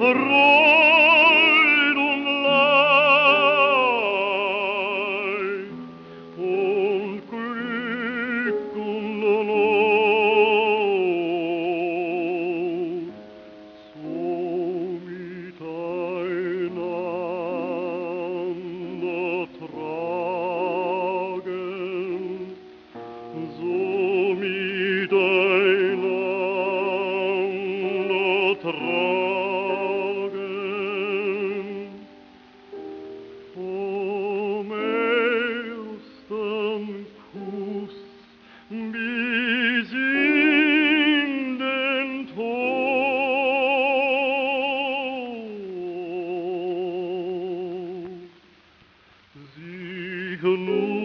Freud und Leid und Glück und Not so miteinander tragen, so miteinander tragen, vom ersten Kuss bis in den Tod. Sieh nur